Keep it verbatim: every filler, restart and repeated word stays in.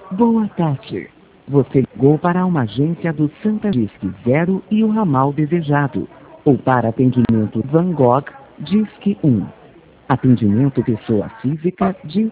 Boa tarde. Você ligou para uma agência do Santa Disque Zero e o ramal desejado. Ou para atendimento Van Gogh, Disque um. Atendimento pessoa física, de...